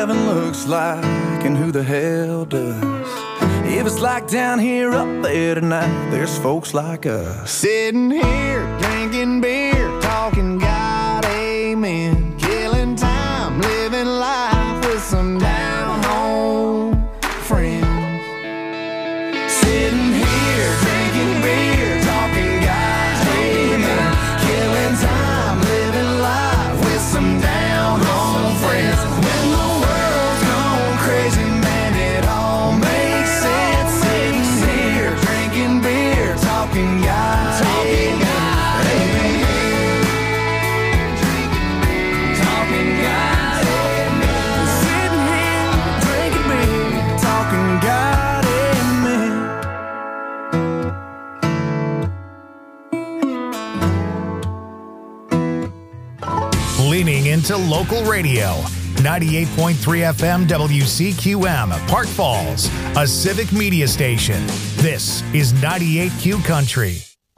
heaven looks like and who the hell does. If it's like down here, up there tonight, there's folks like us. Sitting here, drinking beer, talking God, amen. Killing time, living life with some down-home friends. Sitting here, drinking beer, talking God, amen. Killing time, living life with some down-home friends. When the world's gone crazy, man, it all makes sense. Sitting here, drinking beer, talking God, amen. Talking God, amen. Sitting here, drinking beer, talking God, amen. Leaning into local radio. 98.3 FM WCQM, Park Falls, a civic media station. This is 98Q Country.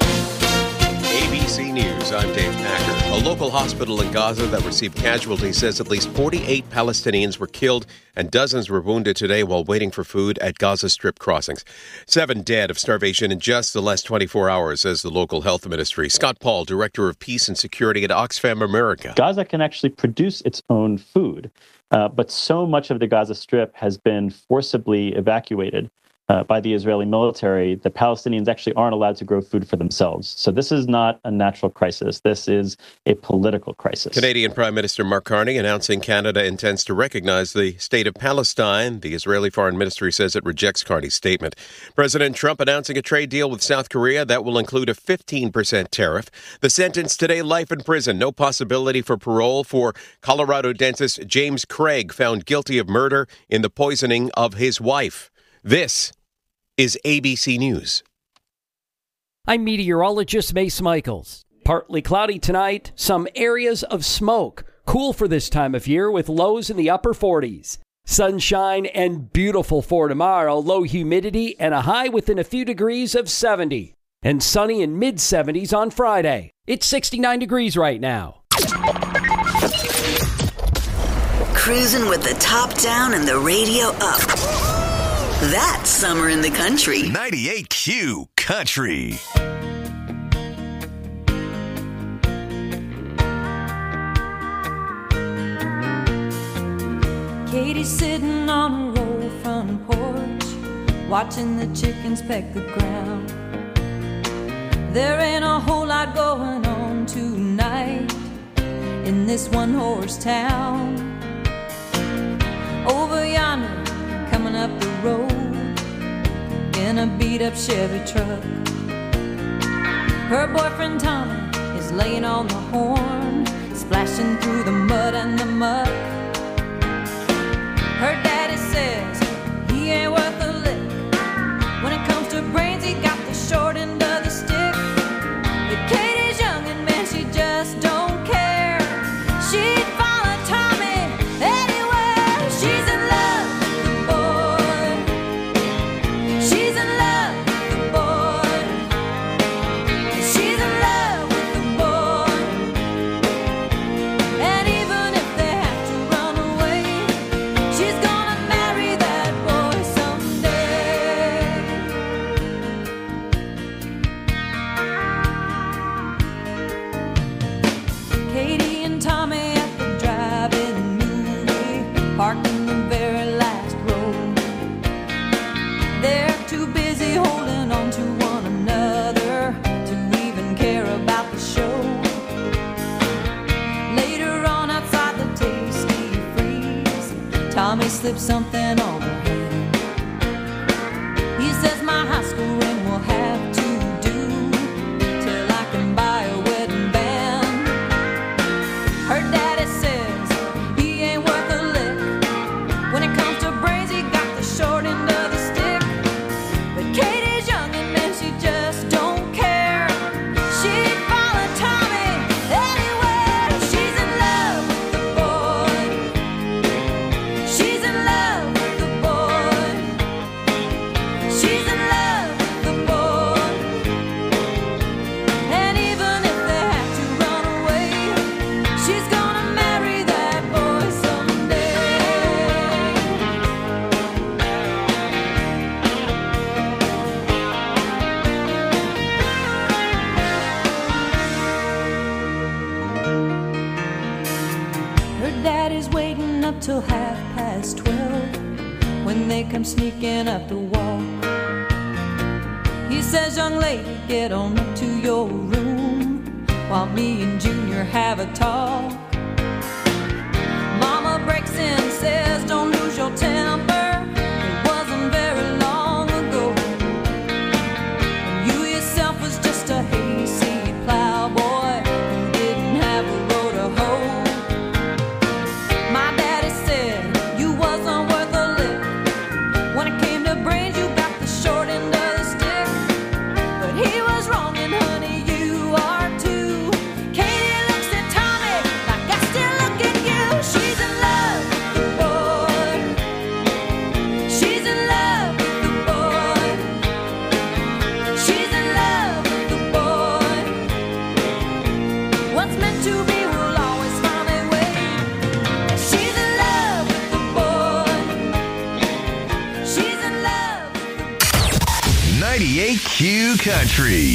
ABC News, I'm Dave Packer. A local hospital in Gaza that received casualties says at least 48 Palestinians were killed and dozens were wounded today while waiting for food at Gaza Strip crossings. 7 dead of starvation in just the last 24 hours, says the local health ministry. Scott Paul, Director of Peace and Security at Oxfam America. Gaza can actually produce its own food, but so much of the Gaza Strip has been forcibly evacuated by the Israeli military. The Palestinians actually aren't allowed to grow food for themselves. So this is not a natural crisis. This is a political crisis. Canadian Prime Minister Mark Carney announcing Canada intends to recognize the state of Palestine. The Israeli Foreign Ministry says it rejects Carney's statement. President Trump announcing a trade deal with South Korea that will include a 15% tariff. The sentence today, life in prison. No possibility for parole for Colorado dentist James Craig, found guilty of murder in the poisoning of his wife. This is ABC News. I'm meteorologist Mace Michaels. Partly cloudy tonight, some areas of smoke. Cool for this time of year with lows in the upper 40s. Sunshine and beautiful for tomorrow, low humidity and a high within a few degrees of 70. And sunny in mid-70s on Friday. It's 69 degrees right now. Cruising with the top down and the radio up. That's summer in the country. 98Q Country. Katie's sitting on a roll front porch, watching the chickens peck the ground. There ain't a whole lot going on tonight in this one-horse town. Over yonder, coming up the road in a beat-up Chevy truck, her boyfriend Tommy is laying on the horn, splashing through the mud and the muck. Her daddy says he ain't worth a lick. When it comes to brains, he got the short end of the stick. But Katie's young and man, she just don't care. She'd follow Tommy anywhere. She's in love with the boy. She's in love with the boy. She's in love with the boy. And even if they have to run away, she's gonna marry that boy someday. Katie and Tommy at the drive-in movie, parked in the very last row. They're too busy holding on to one another to even care about the show. Later on outside the Tasty Freeze, Tommy slipped something on her hand. He says my high school ring will have to do till I can buy a wedding band. Her daddy says he ain't worth a lick. When it comes to brains, he got the short end of the stick. But Katie's young and man, she just don't care. She'd follow Tommy anywhere. She's in love with the boy. She's in love with the daddy's waiting up till 12:30 when they come sneaking up the walk. He says, young lady, get on up to your room while me and Junior have a talk. Mama breaks in and says, don't lose your temper. It wasn't very long ago. You yourself was just a hayseed plowboy who didn't have a row to hoe. My daddy said you wasn't worth a lick. When it came to brains, you got the short end of the stick. But he was wrong, and honey, you are too. Katie looks at Tommy like I still look at you. She's in love with the boy. She's in love with the boy. She's in love with the boy. What's meant to be will always find a way. She's in love with the boy. She's in love with the 98Q Country.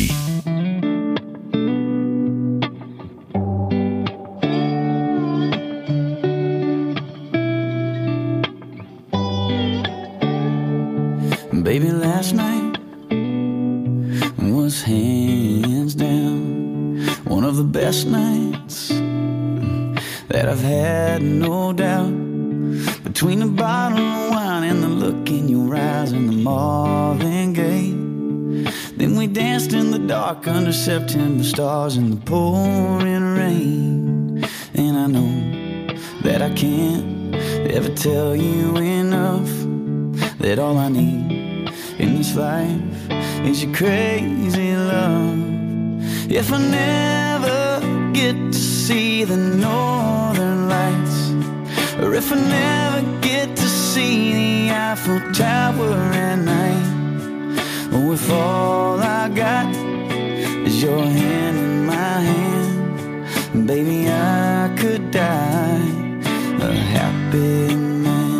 Baby, last night was hands down one of the best nights that I've had, no doubt. Between the bottle of wine and the look in your eyes and the Marvin Gaye, then we danced in the dark under September stars in the pouring rain. And I know that I can't ever tell you enough that all I need in this life is your crazy love. If I never get to see the northern lights, or if I never get to see the Eiffel Tower at night, or if all I got is your hand in my hand, baby, I could die a happy man.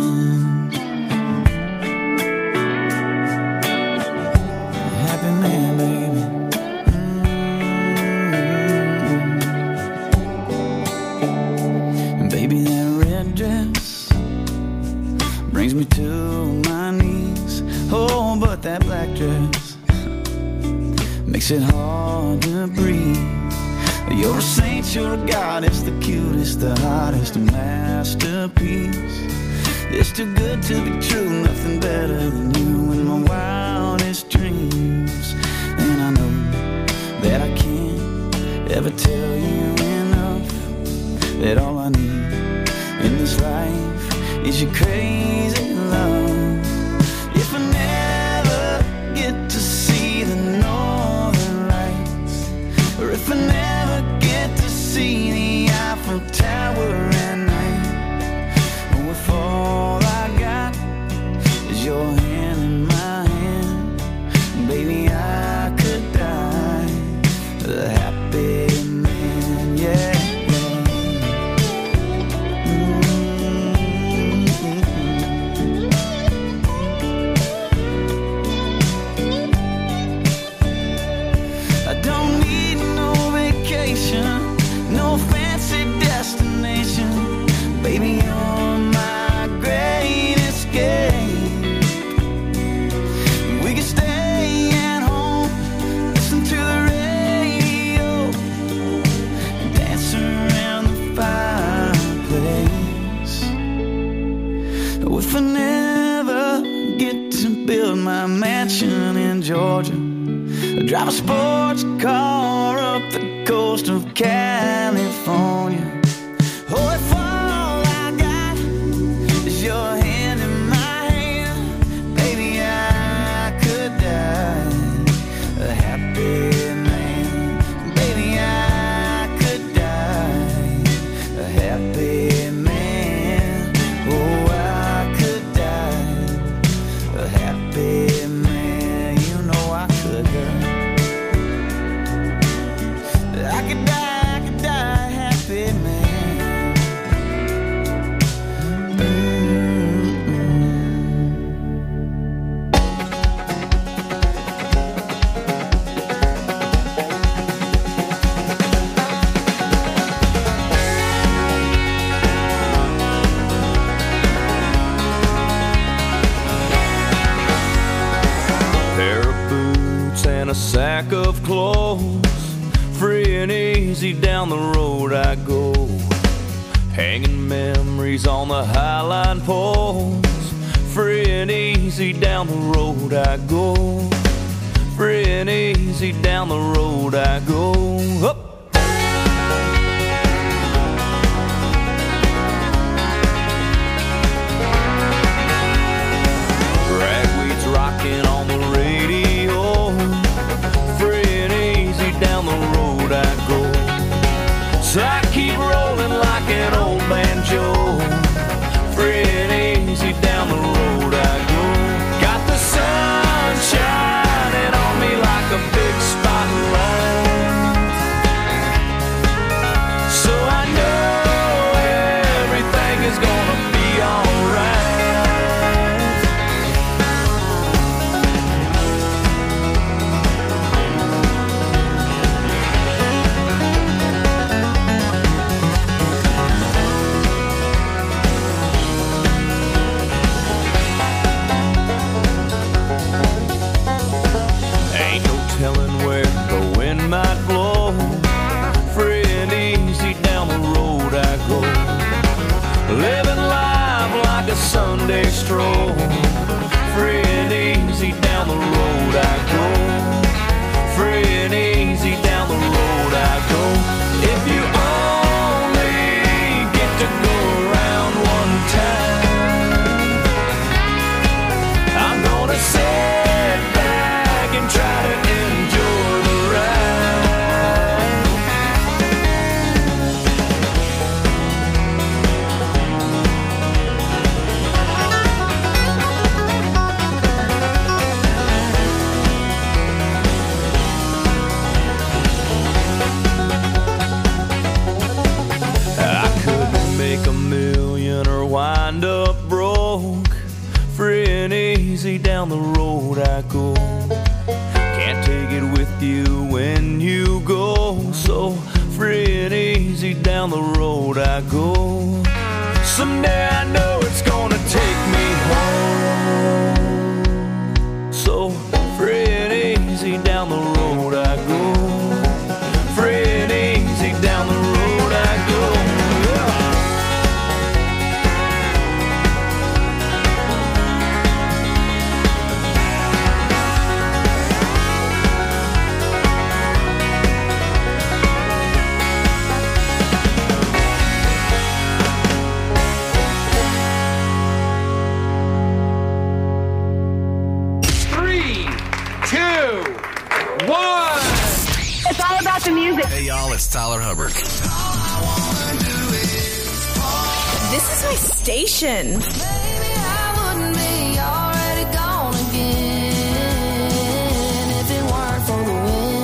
Happy man, baby. Baby, that red dress brings me to my knees. Oh, but that black dress makes it hard to breathe. You're a saint, you're a goddess, the cutest, the hottest, a masterpiece. It's too good to be true, nothing better than you in my wildest dreams. And I know that I can't ever tell you enough that all I need in this life is your crazy love. If I never get to see the northern lights, or if I never get to see the Eiffel Tower at night, or if all I got is your hand in my hand, baby, I could die a happy man, yeah. I don't need no vacation, no fancy destination. Baby, you're my great escape. We can stay at home, listen to the radio, dance around the fireplace. If I never get to build my mansion in Georgia, drive a sports car up the coast of California. Oh, if all I got is your hand in my hand, baby, I could die a happy man. Baby, I could die a happy man. Oh, I could die a happy man. You know I could die. I could die a happy man. stack of clothes. Free and easy down the road I go. Hanging memories on the highline poles. Free and easy down the road I go. Free and easy down the road I go. Up. Ragweed's rocking on the radio. Free and easy down the road I go. So I keep rolling like an old banjo. Free and easy down the road I go. Got the sun shining on me like a big spotlight. So I know everything is gonna be alright. Ain't no telling where the wind might blow. Free and easy down the road I go. Living life like a Sunday stroll. Free and easy down the road I go. Free and easy down the road I go. If you only get to go around one time, I'm gonna sit back and try to enjoy the ride. I couldn't make a million or wind up broke. Free and easy down the road I go. Can't take it with you when you go. So free and easy down the road I go. Someday I know it's gonna take me home. So free and easy down the road I go. Free and easy down the road I go. Yeah. It's all about the music. Hey, y'all, it's Tyler Hubbard. This is my station. Maybe I wouldn't be already gone again if it weren't for the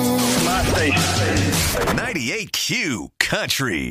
wind. 98Q Country.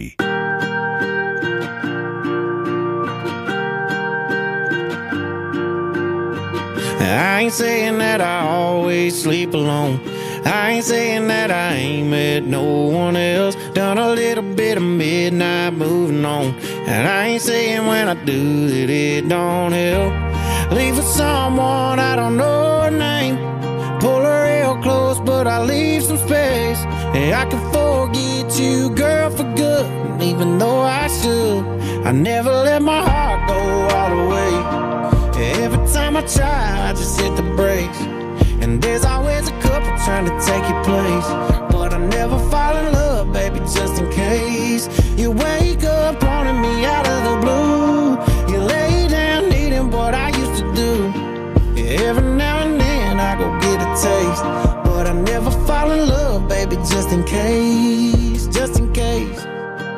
I ain't saying that I always sleep alone. I ain't saying that I ain't met no one else. Done a little bit of midnight moving on. And I ain't saying when I do that it don't help. Leave with someone I don't know her name. Pull her real close, but I leave some space. And I can forget you, girl, for good. And even though I should, I never let my heart go all the way. Every time I try, I just hit the brakes. And there's always a couple trying to take your place. But I never fall in love, baby, just in case. You wake up wanting me out of the blue. You lay down needing what I used to do. Every now and then I go get a taste. But I never fall in love, baby, just in case. Just in case.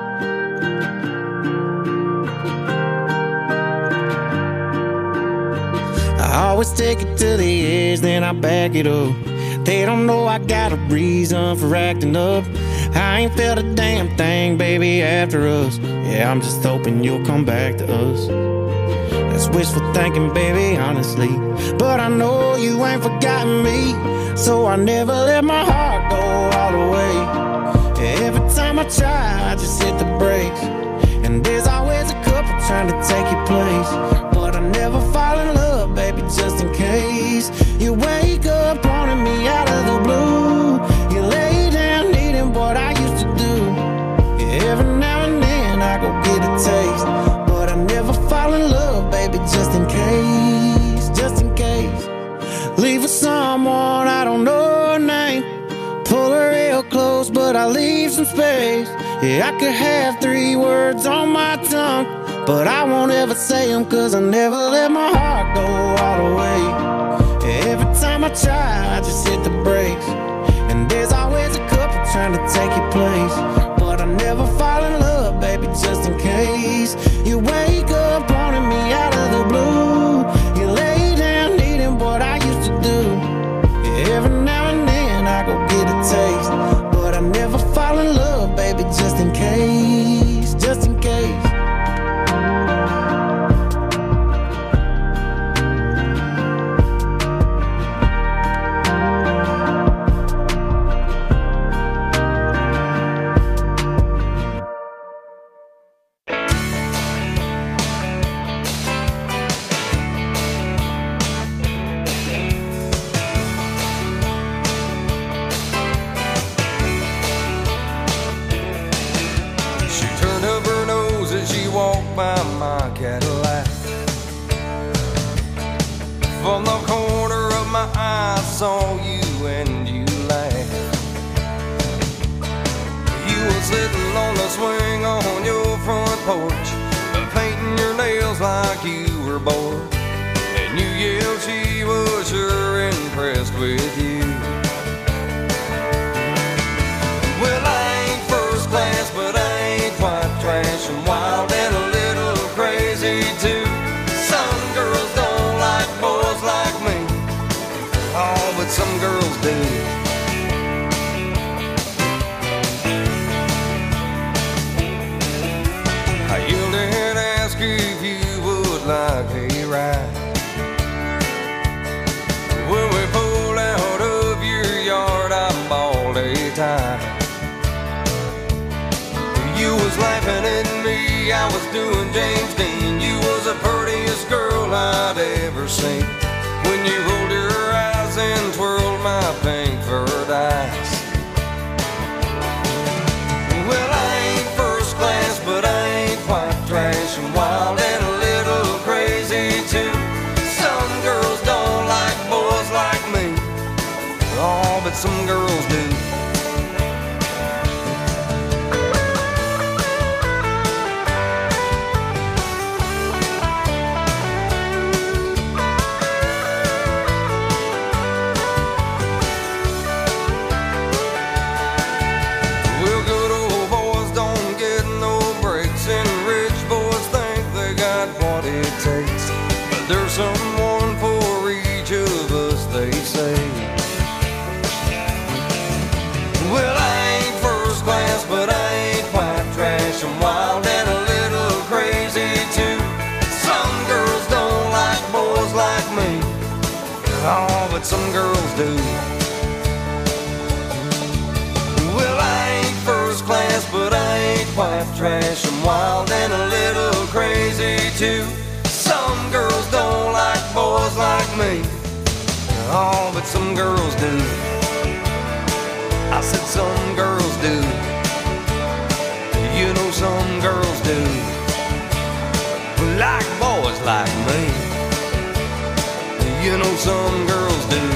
I always take it to the edge, then I back it up. They don't know I got a reason for acting up. I ain't felt a damn thing, baby, after us. Yeah, I'm just hoping you'll come back to us. That's wishful thinking, baby, honestly. But I know you ain't forgotten me. So I never let my heart go all the way. Every time I try, I just hit the brakes. And there's always a couple trying to take your place. But I never fall in love, baby, just in case. You wake up wanting me out of the blue. some space. Yeah, I could have 3 words on my tongue, but I won't ever say them, cause I never let my heart go all the way. Every time I try, I just hit the brakes, and there's always a couple trying to take your place. But I never fall in love, baby, just in case. You wake up wanting me out of the blue. You lay down needing what I used to do. Every now and then I go get a taste, but I never fall in love, baby, just in case, just in case. By my Cadillac. From the corner of my eye, I saw you and you laughed. You were sitting on the swing on your front porch, painting your nails like you were bored. And you yelled she was sure impressed with you. Well, I ain't first class, but I ain't quite trash and wild and a little crazy too. Some girls don't like boys like me, oh, but some girls do. I yelled and asked if you would like a ride. When we pulled out of your yard, I bawled a tie. You was laughing at me, I was doing James Dean. You was the prettiest girl I'd ever seen. When you rolled your eyes and twirled my pink furred eyes. Well, I ain't first class, but I ain't quite trash and wild and a little crazy too. Some girls don't like boys like me, oh, but some girls do. There's someone for each of us, they say. Well, I ain't first class, but I ain't quite trash. I'm wild and a little crazy too. Some girls don't like boys like me, oh, but some girls do. Well, I ain't first class, but I ain't quite trash. I'm wild and a little crazy too. Some girls don't like boys like me, oh, but some girls do. I said some girls do. You know some girls do. Like boys like me. You know some girls do.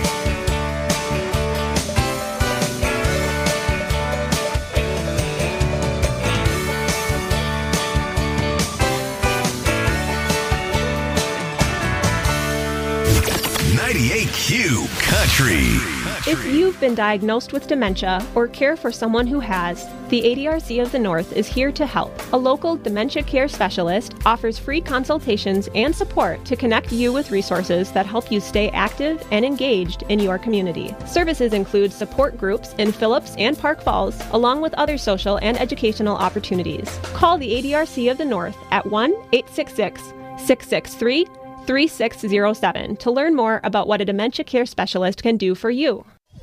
Q Country. If you've been diagnosed with dementia or care for someone who has, the ADRC of the North is here to help. A local dementia care specialist offers free consultations and support to connect you with resources that help you stay active and engaged in your community. Services include support groups in Phillips and Park Falls, along with other social and educational opportunities. Call the ADRC of the North at 1-866-663-3607 to learn more about what a dementia care specialist can do for you.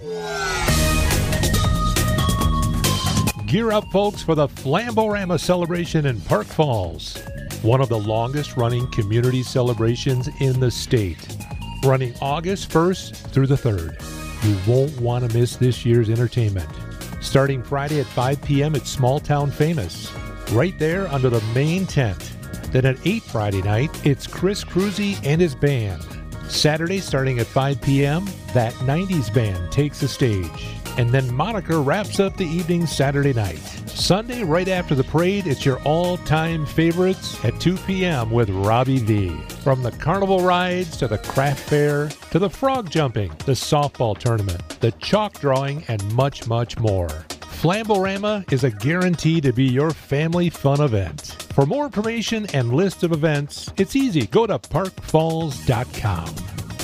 Gear up, folks, for the Flamborama celebration in Park Falls, one of the longest running community celebrations in the state, running August 1st through the 3rd. You won't want to miss this year's entertainment. Starting Friday at 5 p.m. at Small Town Famous, right there under the main tent. Then at 8 Friday night, it's Chris Cruzy and his band. Saturday, starting at 5 p.m., that 90s band takes the stage. And then Monica wraps up the evening Saturday night. Sunday, right after the parade, it's your all-time favorites at 2 p.m. with Robbie V. From the carnival rides to the craft fair to the frog jumping, the softball tournament, the chalk drawing, and much, much more. Flamborama is a guarantee to be your family fun event. For more information and list of events, it's easy. Go to parkfalls.com.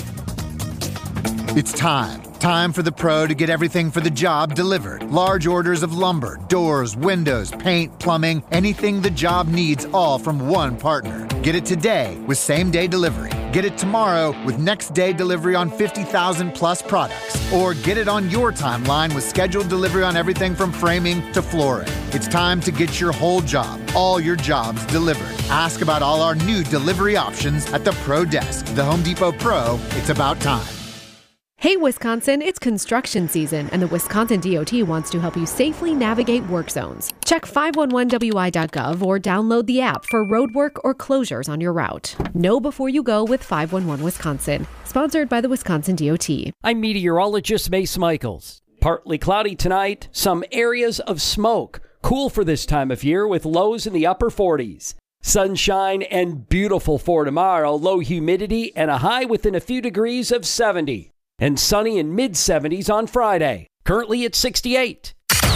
It's time. Time for the pro to get everything for the job delivered. Large orders of lumber, doors, windows, paint, plumbing, anything the job needs, all from one partner. Get it today with same-day delivery. Get it tomorrow with next-day delivery on 50,000 plus products. Or get it on your timeline with scheduled delivery on everything from framing to flooring. It's time to get your whole job, all your jobs delivered. Ask about all our new delivery options at the Pro Desk. The Home Depot Pro, it's about time. Hey Wisconsin, it's construction season, and the Wisconsin DOT wants to help you safely navigate work zones. Check 511wi.gov or download the app for roadwork or closures on your route. Know before you go with 511 Wisconsin. Sponsored by the Wisconsin DOT. I'm meteorologist Mace Michaels. Partly cloudy tonight, some areas of smoke. Cool for this time of year with lows in the upper 40s. Sunshine and beautiful for tomorrow, low humidity and a high within a few degrees of 70. And sunny in mid-70s on Friday. Currently at 68.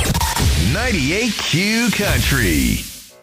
98Q Country.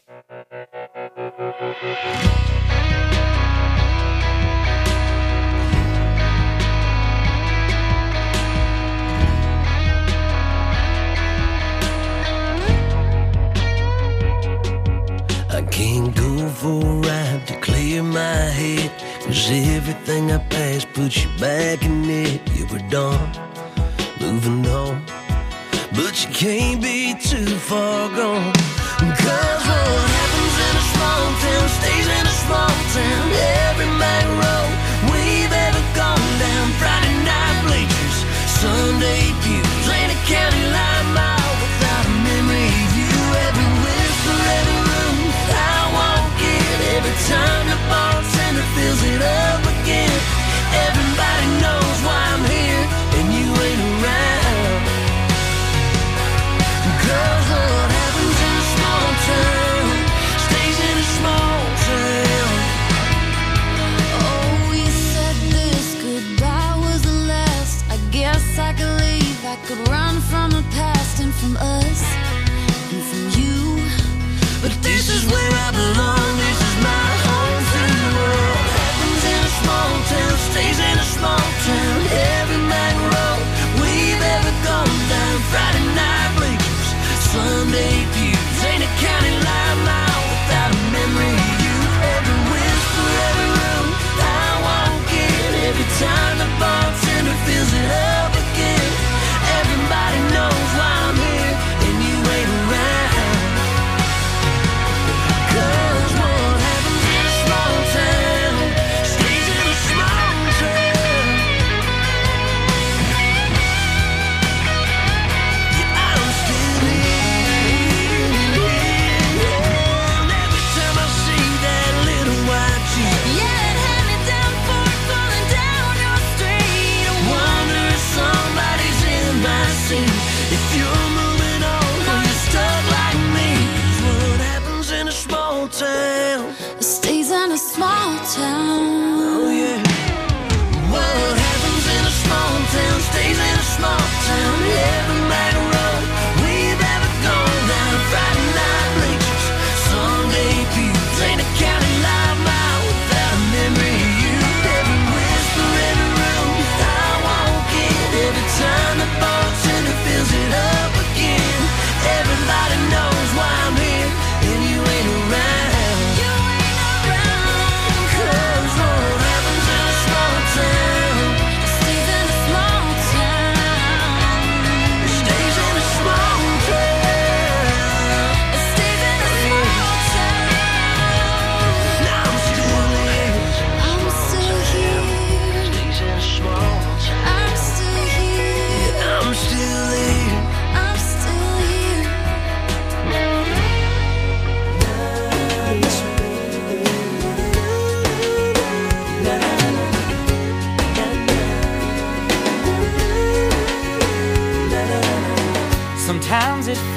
I can't go for a ride to clear my head, 'cause everything I pass puts you back in it. You were done, moving on, but you can't be too far gone. 'Cause what happens in a small town stays in a small town. Every back road we've ever gone down, Friday night bleachers, Sunday pews, ain't a county line mile without a memory of you. Every whisper, every room I walk in, every time the bartender fills it up again. Everybody knows why I'm here and you ain't around. 'Cause what happens in a small town stays in a small town. Oh, you said this goodbye was the last. I guess I could leave. I could run from the past and from us and from you. But this is where I belong. This is my home free world. Happens in a small town, stays in a small town. Every back road we've ever gone down, Friday night bleachers, Sunday pews, ain't a county line mile without a memory of you. Every whisper, every room I walk in, every time the bartender fills it up again. Everybody knows why I'm here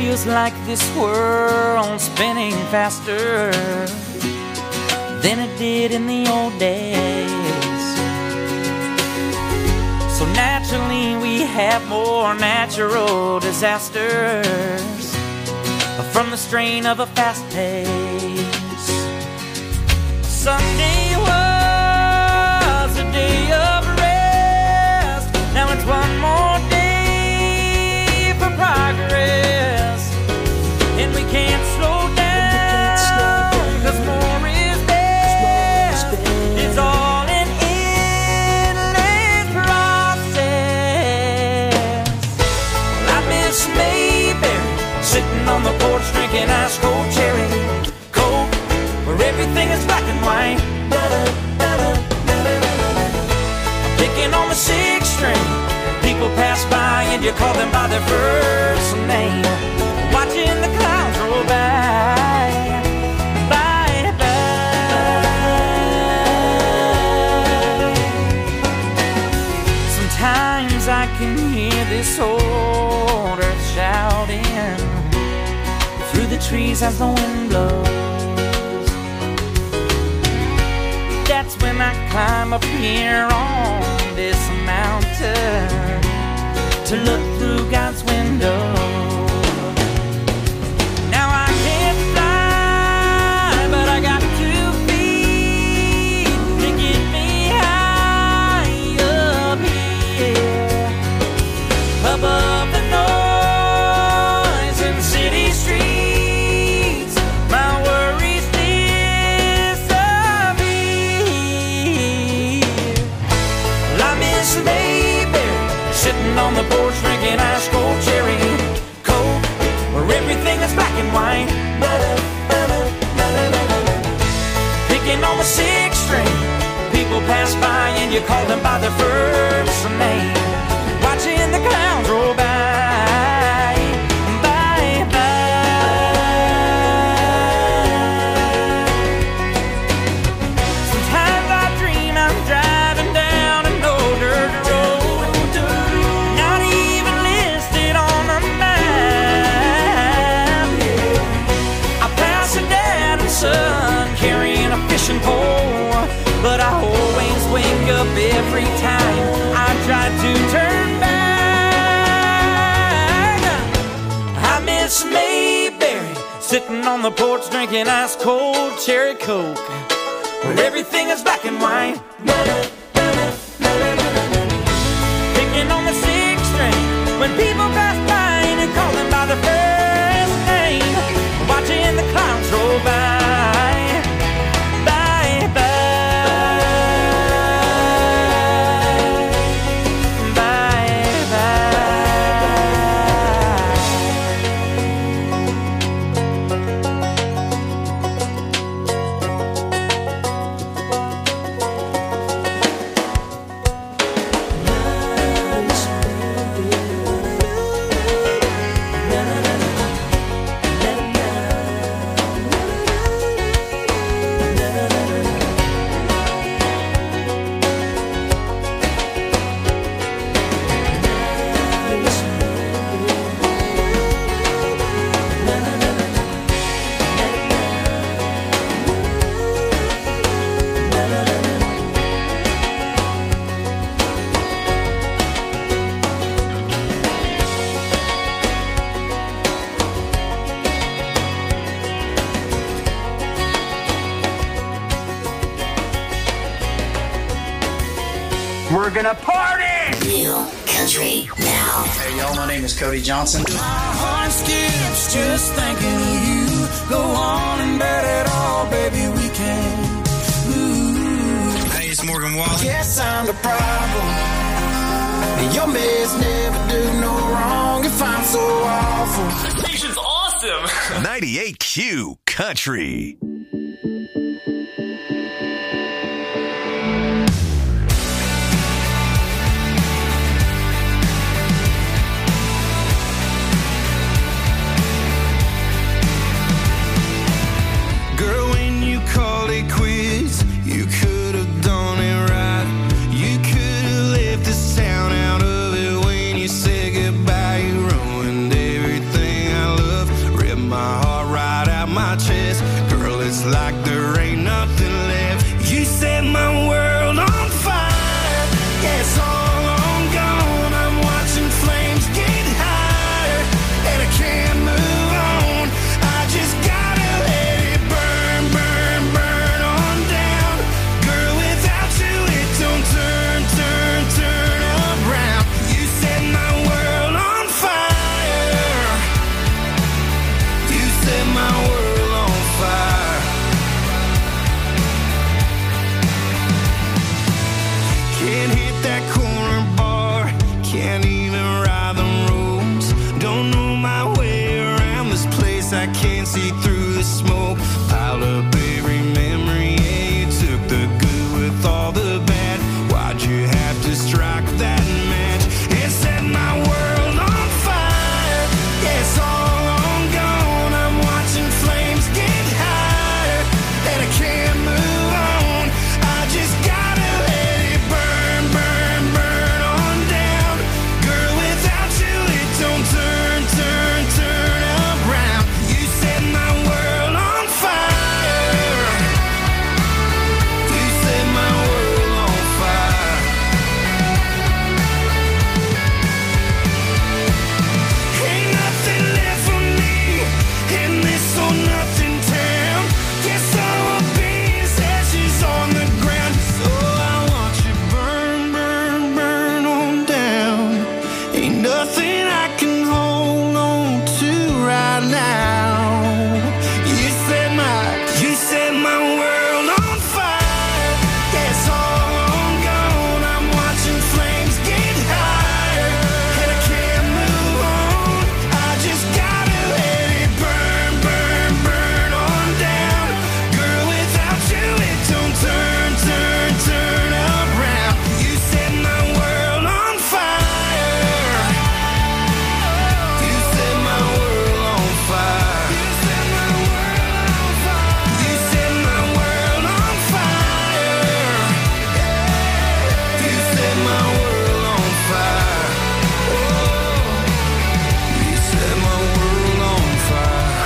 feels like this world's spinning faster than it did in the old days. So naturally we have more natural disasters from the strain of a fast pace. Sunday was a day of rest. Now it's one more day for progress, and we can't slow down, 'cause more is best. It's all an endless process. Well, I miss Mayberry, sitting on the porch drinking ice cold cherry Coke, where everything is black and white. Picking on the sixth string, people pass by and you call them by their first name. Watching the clouds roll by, by, by. Sometimes I can hear this old earth shouting through the trees as the wind blows. That's when I climb up here on this mountain to look through God's window. Now I can't fly, but I got 2 feet to get me high up here, above the noise in city streets. My worries disappear. Well, I miss Mayberry, sitting on the porch drinking ice cold cherry Coke, where everything is black and white. Picking on the sixth string, people pass by and you call them by their first name. Watching the clouds roll by, by, by. Sometimes I dream I'm driving down an old dirt road, not even listed on the map. I pass a dad and son carrying a fishing pole, but I always wake up every time I try to turn back. I miss Mayberry, sitting on the porch drinking ice cold cherry Coke, where everything is black and white. Picking on the sixth string, when people pass by and call them by their first name. Watching the clouds roll by, by, by, by, by. We're gonna party! Real country now. Hey y'all, my name is Cody Johnson. My heart skips just thinking of you. Go on and bet it all, baby, we can. Ooh. Hey, it's Morgan Wallen. Guess I'm the problem. Your mess never do no wrong if I'm so awful. This station's awesome. 98Q Country. Girl, when you called it quits, you could have done it right. You could have left this town out of it when you said goodbye. You ruined everything I love. see through the smoke. Pile up every memory, yeah, you took the good with all the bad. Why'd you have to strike that match? It set my world on fire. Yeah, it's all on gone. I'm watching flames get higher, and I can't move on. I just gotta let it burn, burn, burn on down. Girl, without you it don't turn, turn, turn around. You set my world on fire. You set my world on fire. Ain't nothing left for me in this or nothing town. Guess all I'll be is ashes on the ground. So I want you burn, burn, burn on down. Ain't nothing I can hold on to right now. You set my world on fire. Yeah, it's all on gone. I'm watching flames get higher, and I can't move on. I just gotta let it burn, burn, burn on down. Girl, without you it don't turn, turn, turn around. You set my world on fire. You set my world on fire. You set my world on fire. You set my world on fire. You set my world on fire. Oh, you set my world on fire.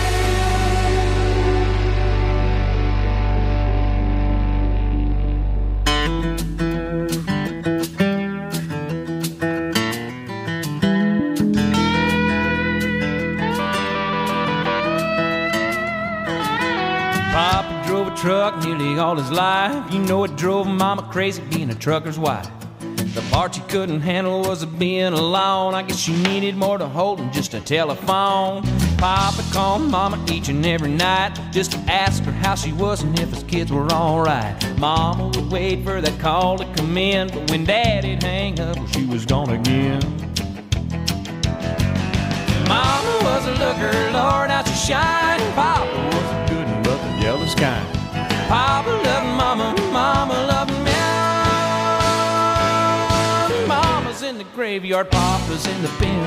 Papa drove a truck nearly all his life. You know it drove Mama crazy being a trucker's wife. The part she couldn't handle was being alone. I guess she needed more to hold than just a telephone. Papa called Mama each and every night just to ask her how she was and if his kids were alright. Mama would wait for that call to come in, but when Daddy'd hang up, well, she was gone again. Mama was a looker, Lord, how she shined. Papa was a good one, but the jealous kind. Papa loved Mama, Mama loved me. Mama's in the graveyard, Papa's in the pen.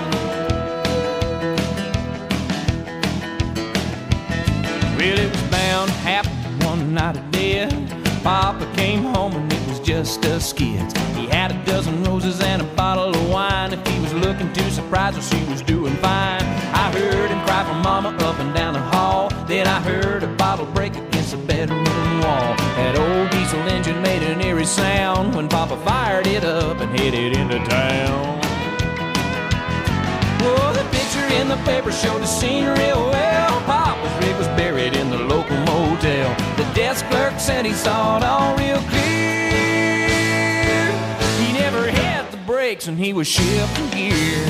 Well, it was bound to happen one night of death. Papa came home and it was just us kids. He had a dozen roses and a bottle of wine. If he was looking too surprised, well, she was doing fine. I heard him cry for Mama up and down the hall. Then I heard a bottle break against the bedroom wall. That old diesel engine made an eerie sound when Papa fired it up and headed into town. Well, the picture in the paper showed the scene real well. Papa's rig was buried in the local motel. The desk clerk said he saw it all real clear. He never had the brakes and he was shifting gear.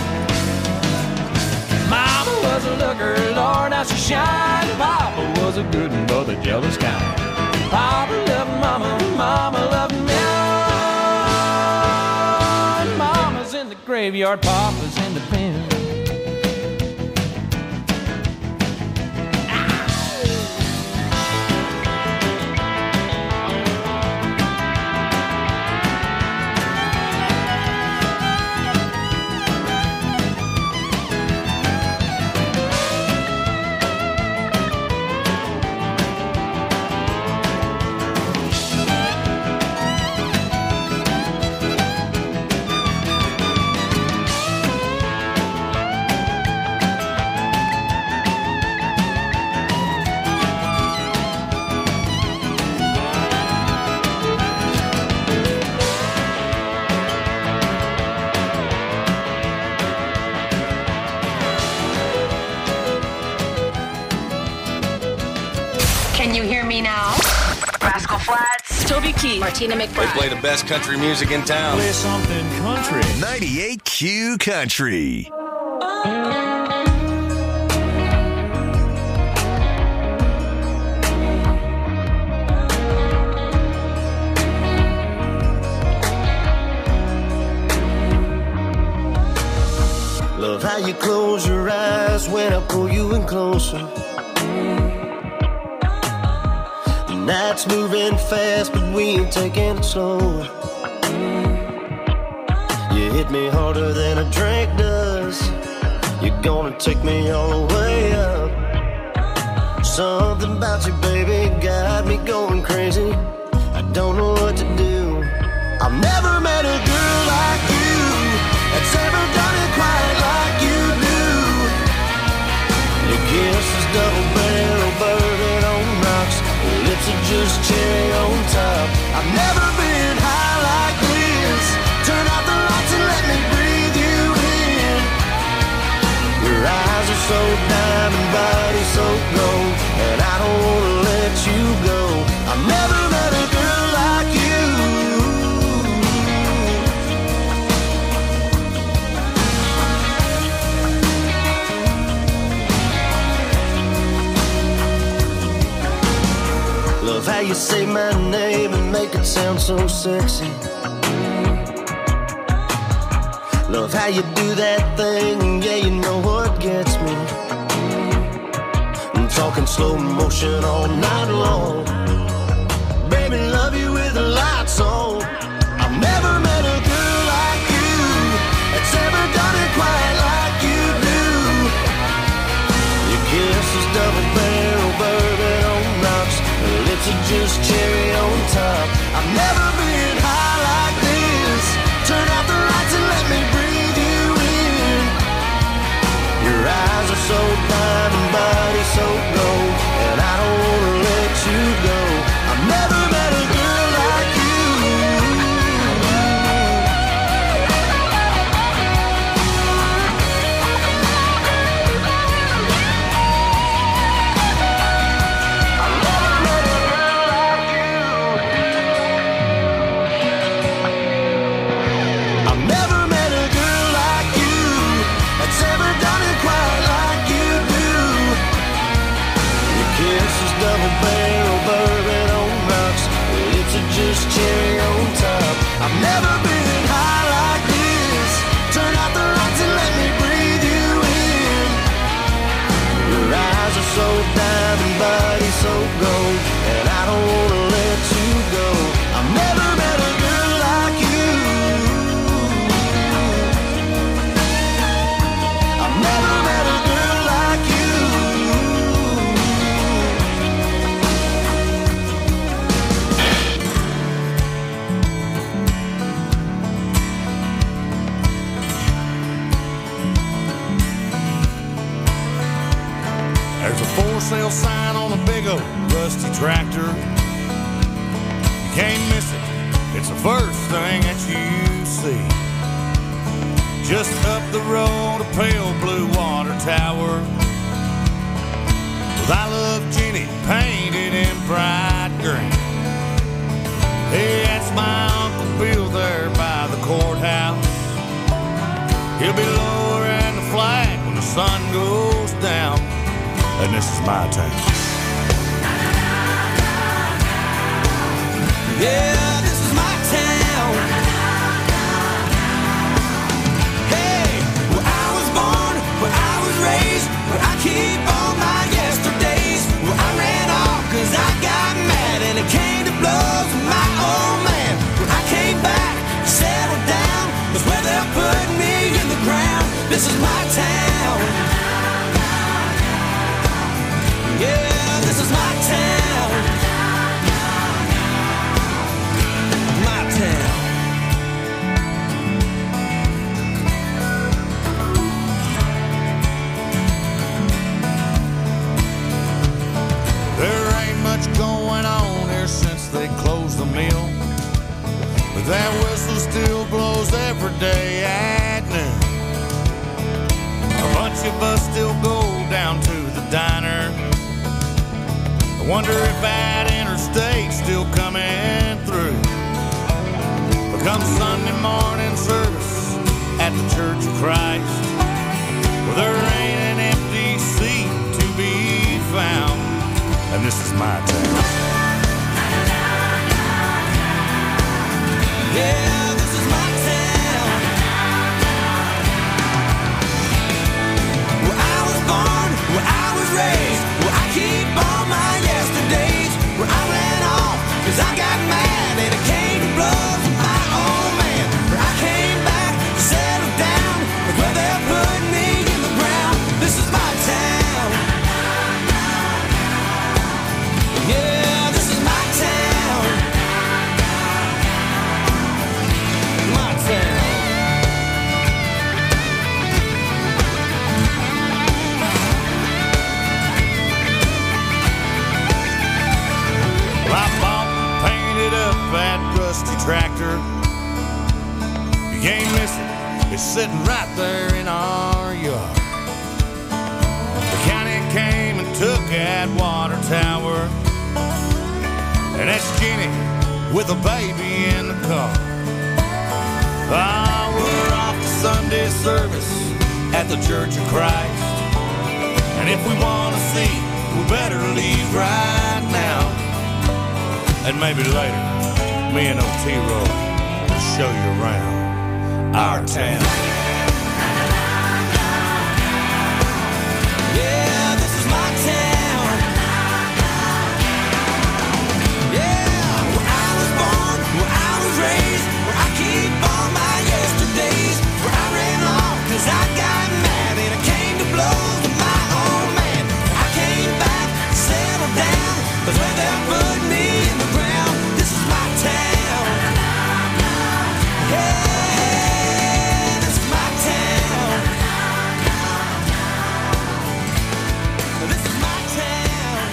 Mama was a looker, Lord, how she shined. Papa was a good one, but the jealous kind. Papa loved Mama, Mama loved me. Mama's in the graveyard, Papa's in the pen. Can you hear me now? Rascal Flatts, Toby Keith, Martina They McBride. play the best country music in town. Play something country. 98Q Country. Love how you close your eyes is when I pull you in closer. The night's moving fast, but we ain't taking it slow. You hit me harder than a drink does. You're gonna take me all the way up. Something about you, baby, got me going crazy. I don't know what to do. I've never met a girl like you that's ever done it quite like you do. Your kiss is double barrel bourbon on rocks. Your lips are just cherry on top. I've never been high like this. Turn out the lights and let me breathe you in. Your eyes are so diamond, body so gold, and I don't wanna let you go. I've never met a girl like you. Love how you say my name and make it sound so sexy. Love how you do that thing, yeah, you know what gets me. I'm talking slow motion all night long. Baby, love you with the lights on. I've never met a girl like you that's ever done it quite like you do. Your kiss is double barrel bourbon on rocks. Your lips are just cherry on top. I've never been high like this. Turn out the lights and let me breathe you in. Your eyes are so diamond, body so gold, and I don't wanna let you go. I've never met a girl like you. I've never met a girl like you that's ever done it quite like you do. Your kiss is double barrel bourbon on rocks. Your lips are just cherry on top. I've never been high like this. Turn out the lights and let me breathe you in. Your eyes are so diamond, body so gold, and I don't wanna let you go. I've never met a girl like you. I've never met a girl like you. There's a for sale sign on a big old rusty tractor. You can't miss it. It's the first thing that you see. Just up the road, a pale blue water tower with I Love Jenny painted in bright green. Hey, that's my Uncle Bill there by the courthouse. He'll be lowering the flag when the sun goes down. And this is my town. Yeah, this is my town. Hey, where I was born, where I was raised, where I keep all my yesterdays, where I ran off 'cause I got mad and it came to blows with my old man. Where I came back, settled down, that's where they'll put me in the ground. This is my town. Yeah, this is my town. My town. There ain't much going on here since they closed the mill, but that whistle still blows every day at noon. A bunch of us still go down to the diner. I wonder if that interstate's still coming through. But come Sunday morning service at the Church of Christ, well, there ain't an empty seat to be found. And this is my town. Yeah, this is my town. Where I was born. mad and it came to blows with my old man. But I came back to settle down with where they're putting me in the ground. This is my town. Yeah, this is my town. My town. Well, I bought and painted up that rusty tractor. You can't miss it. It's sitting right there in our yard. The county came and took that water tower. And that's Jenny with a baby in the car. Ah, we're off to Sunday service at the Church of Christ. And if we want to see, we better leave right now. And maybe later, me and Otero will show you around our town. Yeah, this is my town. Yeah, where I was born, where I was raised, where I keep all my yesterdays, where I ran off 'cause I got mad and I came to blows with my old man. I came back, settled down, but where they're putting me in the ground. This is my town. Yeah, this is my town. This is my town.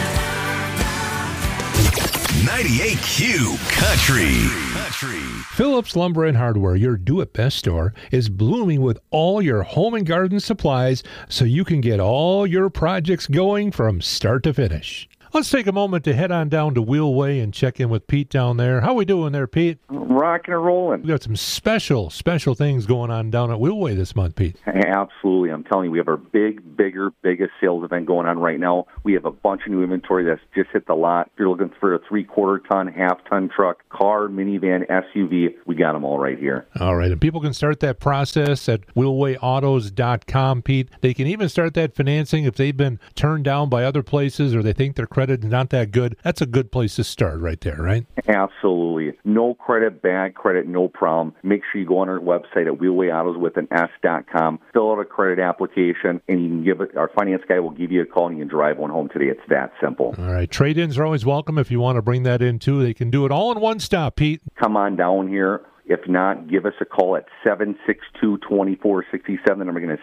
98Q Country. Phillips Lumber and Hardware, your do-it-best store, is blooming with all your home and garden supplies so you can get all your projects going from start to finish. Let's take a moment to head on down to Wheelway and check in with Pete down there. How we doing there, Pete? Rocking and rolling. We got some special things going on down at Wheelway this month, Pete. Absolutely. I'm telling you, we have our biggest sales event going on right now. We have a bunch of new inventory that's just hit the lot. If you're looking for a 3/4 ton, half-ton truck, car, minivan, SUV, we got them all right here. All right, and people can start that process at wheelwayautos.com, Pete. They can even start that financing if they've been turned down by other places or they think their credit is not that good. That's a good place to start right there, right? Absolutely. No credit, bad credit, no problem. Make sure you go on our website at wheelwayautos.com, fill out a credit application, and you can give it. Our finance guy will give you a call and you can drive one home today. It's that simple. All right. Trade-ins are always welcome if you want to bring that in, too. They can do it all in one stop, Pete. Come on down here. If not, give us a call at 762-2467. The number again is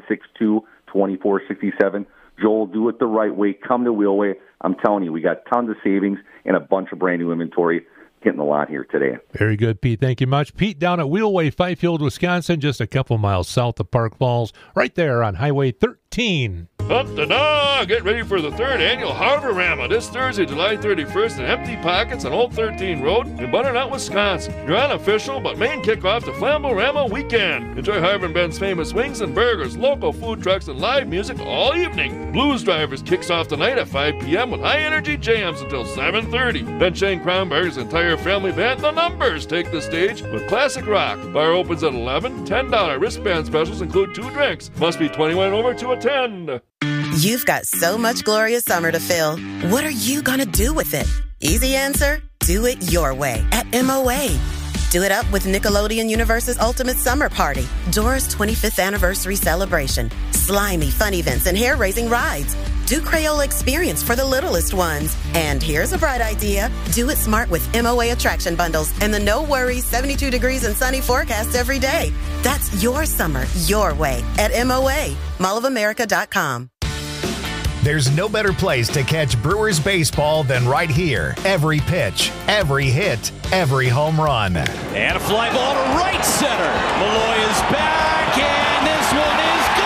762-2467. Joel, do it the right way. Come to Wheelway. I'm telling you, we got tons of savings and a bunch of brand new inventory hitting the lot here today. Very good, Pete. Thank you much. Pete down at Wheelway, Fifield, Wisconsin, just a couple miles south of Park Falls, right there on Highway 13. Up-da-da! Get ready for the 3rd annual Harborama this Thursday, July 31st at Empty Pockets on Old 13 Road in Butternut, Wisconsin. Your unofficial but main kickoff to Flamborama weekend. Enjoy Harbor and Ben's famous wings and burgers, local food trucks, and live music all evening. Blues Drivers kicks off tonight at 5 p.m. with high-energy jams until 7:30. Then Shane Kronberg's entire family band, The Numbers, take the stage with classic rock. Bar opens at 11. $10 wristband specials include 2 drinks. Must be 21 over to attend. You've got so much glorious summer to fill. What are you going to do with it? Easy answer, do it your way at MOA. Do it up with Nickelodeon Universe's Ultimate Summer Party, Dora's 25th anniversary celebration, slimy fun events and hair-raising rides. Do Crayola Experience for the littlest ones. And here's a bright idea. Do it smart with MOA attraction bundles and the no worries 72 degrees and sunny forecast every day. That's your summer, your way at MOA, mallofamerica.com. There's no better place to catch Brewers baseball than right here. Every pitch, every hit, every home run. And a fly ball to right center. Malloy is back, and this one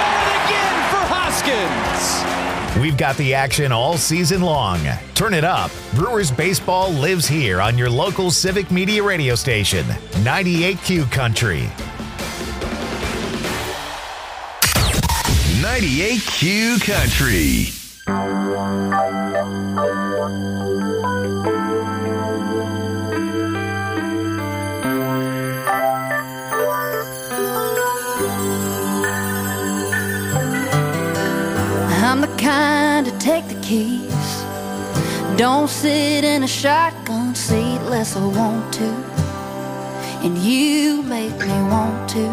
is good again for Hoskins. We've got the action all season long. Turn it up. Brewers baseball lives here on your local Civic Media radio station, 98Q Country. 98Q Country. I'm the kind to take the keys. Don't sit in a shotgun seat. Let guess I want to, and you make me want to.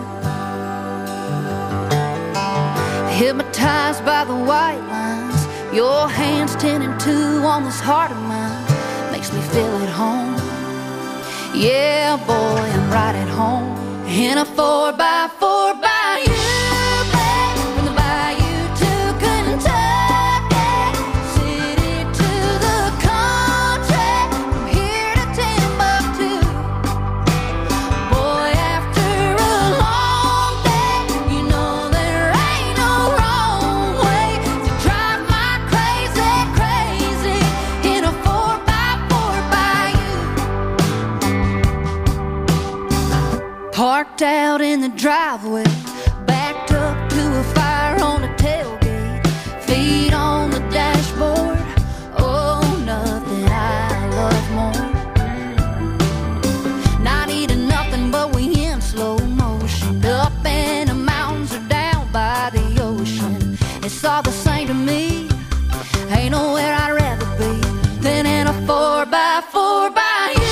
Hypnotized by the white lines, your hands 10 and 2 on this heart of mine, makes me feel at home. Yeah, boy, I'm right at home in a 4x4 by you. Parked out in the driveway, backed up to a fire on the tailgate, feet on the dashboard. Oh, nothing I love more. Not eating nothing, but we in slow motion, up in the mountains or down by the ocean. It's all the same to me. Ain't nowhere I'd rather be than in a 4x4 by you.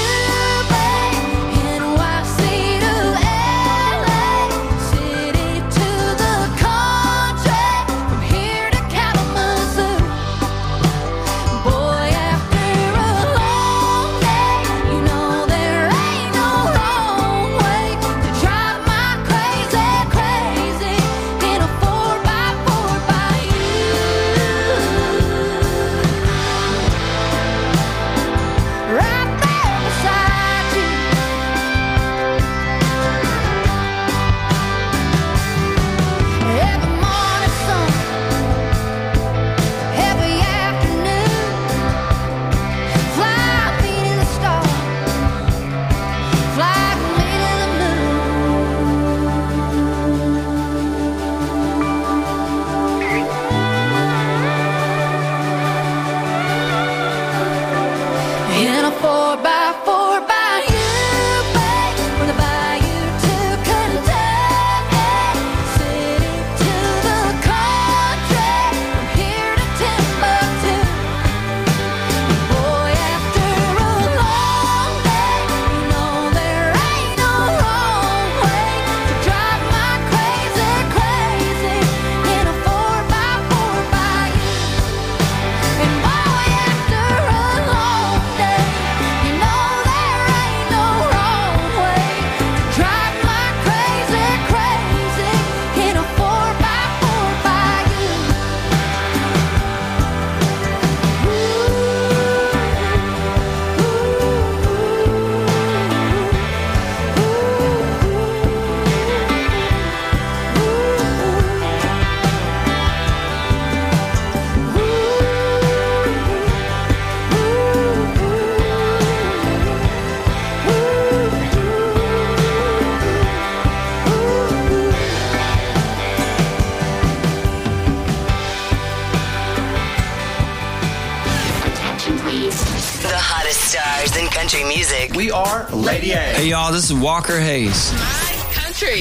Country music. We are Lady A. Hey, y'all, this is Walker Hayes. Country.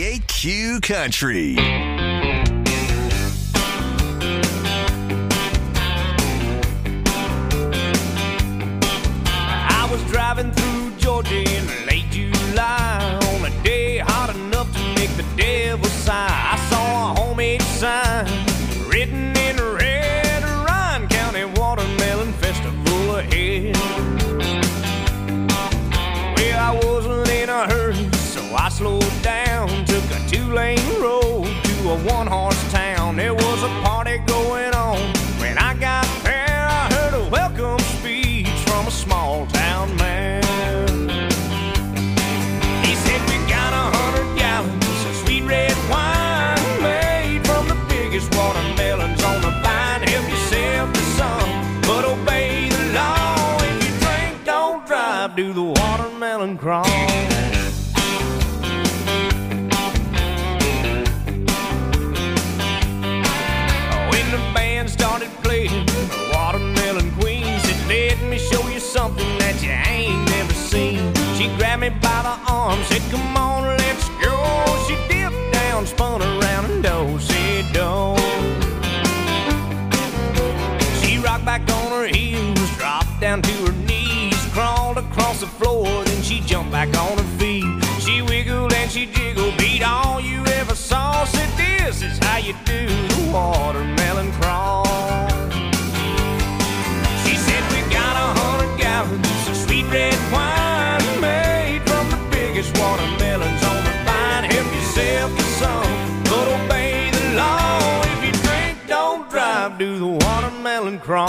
98Q Country. I was driving through Georgia in late July on a day hot enough to make the devil sigh. I saw a homemade sign written in red, Ryan County Watermelon Festival ahead. I wasn't in a hurry, so I slowed down, took a 2-lane road to a 1-horse town. There was a party going on. When I got there, I heard a welcome speech from a small town man. He said, we got 100 gallons of sweet red wine made from the biggest watermelons on the vine. Help yourself to some, but obey the law. If you drink, don't drive, do the watermelon crawl. When the band started playing the Watermelon Queen, said, let me show you something that you ain't never seen. She grabbed me by the arm, said, come on, let's go. She dipped down, spun around, and do-si-do. She rocked back on her heels, dropped down to her knees, crawled across the floor she jumped back on her feet. She wiggled and she jiggled, beat all you ever saw. Said this is how you do the watermelon crawl. She said we got 100 gallons of sweet red wine made from the biggest watermelons on the vine. Help yourself to some, but obey the law. If you drink, don't drive, do the watermelon crawl.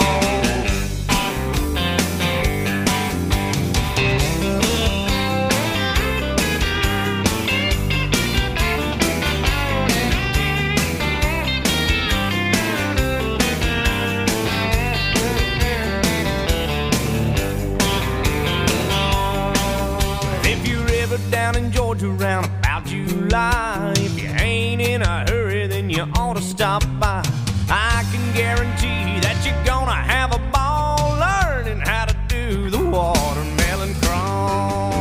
Down in Georgia round about July, if you ain't in a hurry, then you ought to stop by. I can guarantee that you're gonna have a ball learning how to do the watermelon crawl.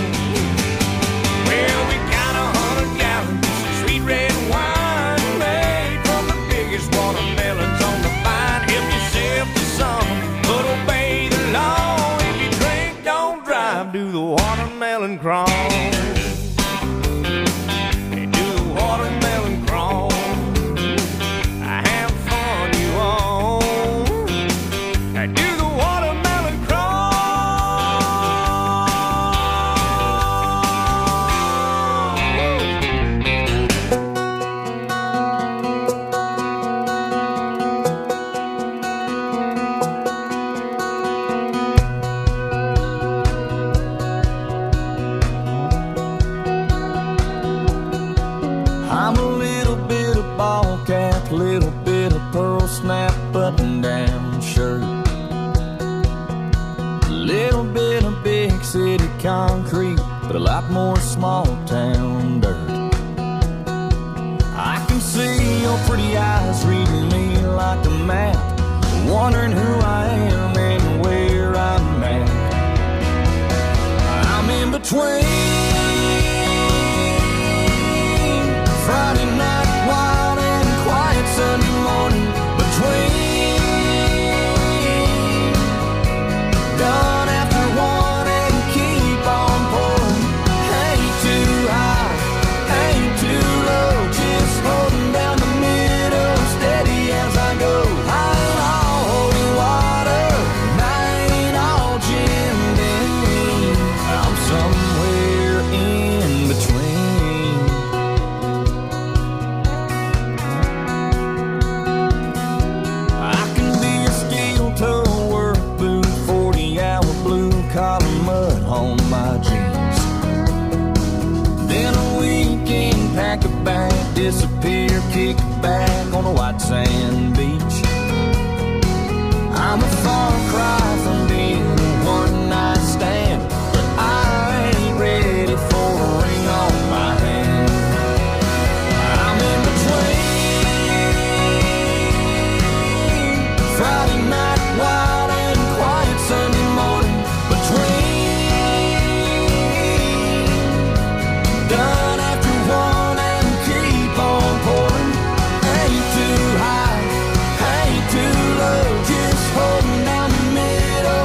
Well, we got 100 gallons of sweet red wine made from the biggest watermelons on the vine. Help yourself to some, but obey the law. If you drink, don't drive, do the watermelon crawl. Button-down shirt, a little bit of big city concrete, but a lot more small town dirt. I can see your pretty eyes reading me like a map, wondering who I am and where I'm at. I'm in between Friday night wild and quiet Sunday morning, between done after one and keep on pouring. Ain't too high, ain't too low, just holding down the middle, steady as I go. I ain't all holy water, and I ain't all Jim Beam. I'm somewhere in between. I can be a steel-toe work boot, 40-hour blue-collar mud on my jeans. Then a weekend, pack a bag, disappear, kick back on a white sand beach. I'm a far cry from being a one-night stand, but I ain't ready for a ring on my hand. I'm in between Friday night wild and quiet Sunday morning, between done after one and keep on pouring. Ain't too high, ain't too low, just holding down the middle,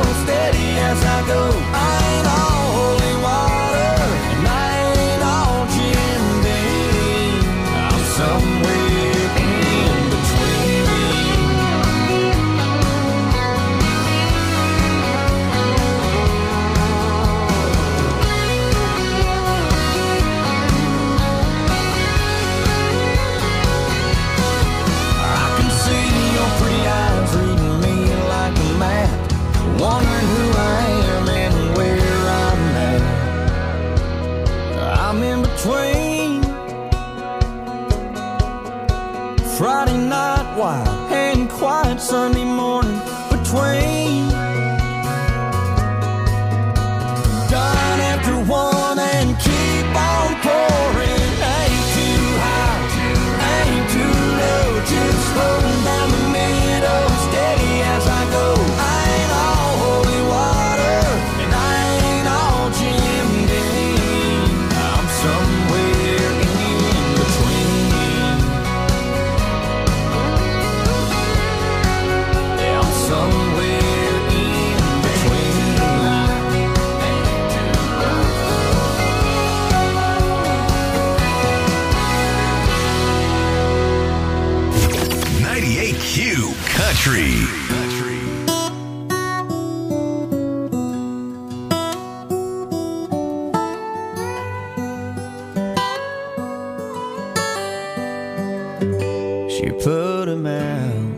She put him out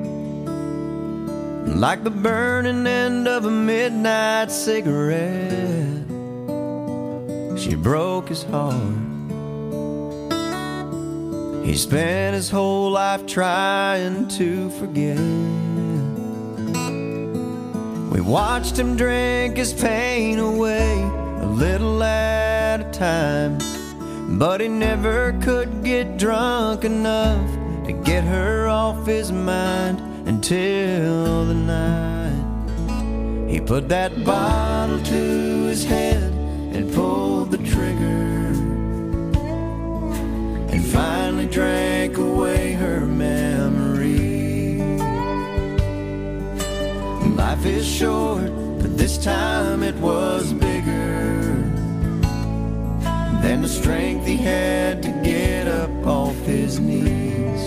like the burning end of a midnight cigarette. She broke his heart. He spent his whole life trying to forget. We watched him drink his pain away, a little at a time, but he never could get drunk enough to get her off his mind until the night he put that bottle to his head and pulled the trigger, and finally drank away her memory. Life is short, but this time it was bigger than the strength he had to get up off his knees.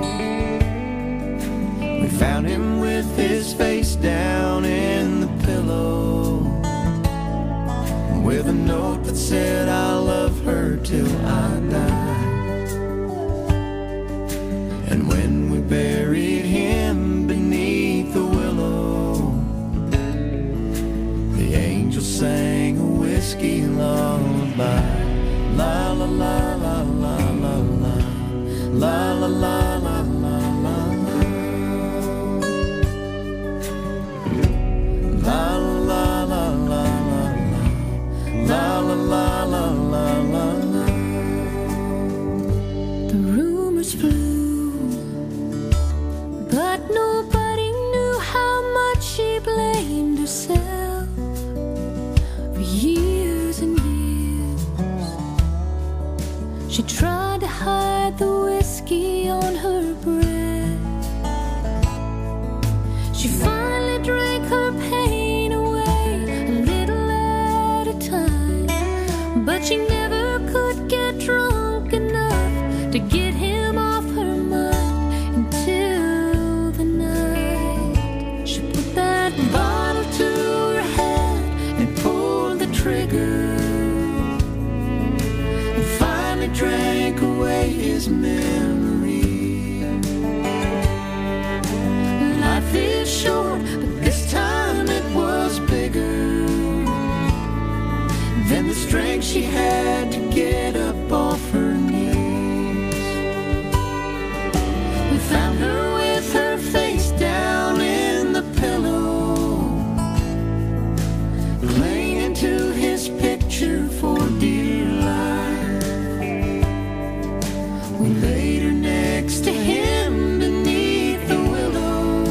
We found him with his face down in the pillow, with a note that said, "I'll love her till I die." And when we buried him beneath the willow, the angel sang a whiskey lullaby. La la la la la la la, la la la la la la la, la la la la la la la la la la. The rumors flew, but nobody knew how much she blamed herself for years and years. She tried to hide the whiskey on her breath. She finally drank her pain away, a little at a time, but she never could get drunk enough to get him off her mind until the night she put that bottle to her head and pulled the trigger, and finally drank away his memory. Life is short, but this time it was bigger than the strength she had to get up off her knees. We found her with her face down in the pillow, clinging to his picture for dear life. We laid her next to him beneath the willow,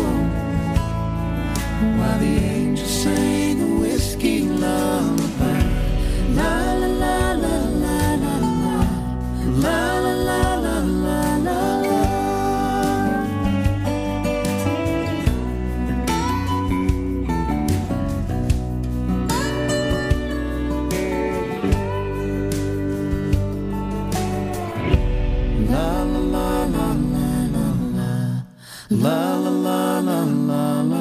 while the angel sang a whiskey lullaby. La la la la la la la, la la la la la la la. La la la la la la la la la la.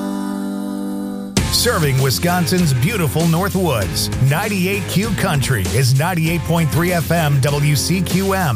Serving Wisconsin's beautiful North Woods. 98Q Country is 98.3 FM WCQM.